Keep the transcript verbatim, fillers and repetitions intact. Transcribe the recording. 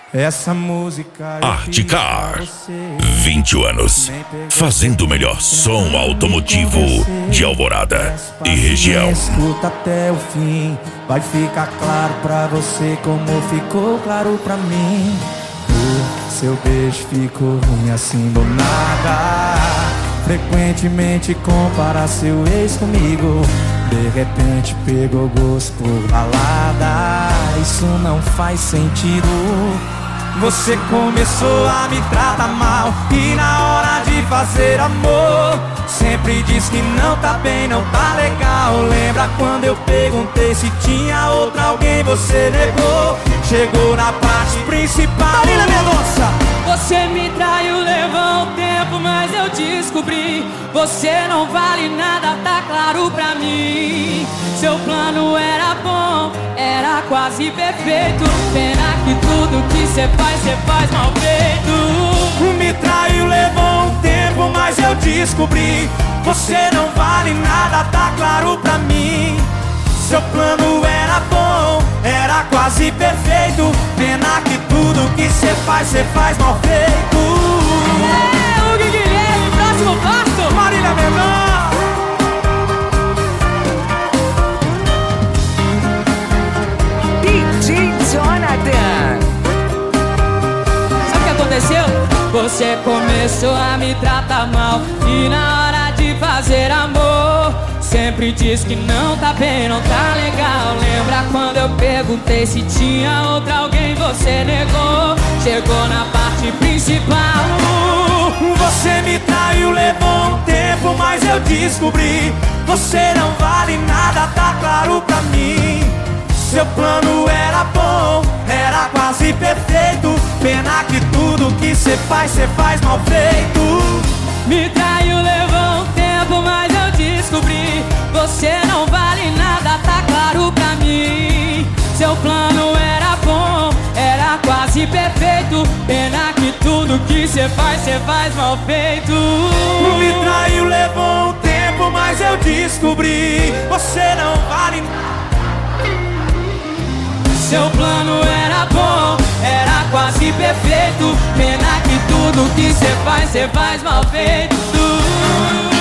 Essa música eu fiz pra Artecar, você. vinte anos, fazendo o melhor som automotivo de Alvorada e região. Escuta até o fim, vai ficar claro pra você como ficou claro pra mim. O seu beijo ficou ruim assim do nada. Frequentemente compara seu ex comigo. De repente pegou gosto por balada. Isso não faz sentido. Você começou a me tratar mal e na hora de fazer amor sempre diz que não tá bem, não tá legal. Lembra quando eu perguntei se tinha outra alguém, você negou. Chegou na parte principal. Marina Mendonça! Você me traiu, levou um tempo, mas eu descobri. Você não vale nada, tá claro pra mim. Seu plano era bom, era quase perfeito. Pena que tudo que cê faz, cê faz mal feito. Me traiu, levou um tempo, mas eu descobri. Você não vale nada, tá claro pra mim. Seu plano era bom, era quase perfeito. Pena que tudo que cê faz, cê faz mal feito. É, o Guilherme, próximo passo, Marília Mendonça. D J Jonathan. Sabe o que aconteceu? Você começou a me tratar mal e na hora de fazer amor sempre diz que não tá bem, não tá legal. Lembra quando eu perguntei se tinha outra alguém, você negou. Chegou na parte principal. Você me traiu, levou um tempo, mas eu descobri. Você não vale nada, tá claro pra mim. Seu plano era bom, era quase perfeito. Pena que tudo que cê faz, cê faz mal feito. Me traiu, levou um tempo, mas eu descobri. Você não vale nada, tá claro pra mim. Seu plano era bom, era quase perfeito. Pena que tudo que cê faz, cê faz mal feito. Me traiu, levou um tempo, mas eu descobri. Você não vale nada. Seu plano era bom, era quase perfeito. Pena que tudo que cê faz, cê faz mal feito.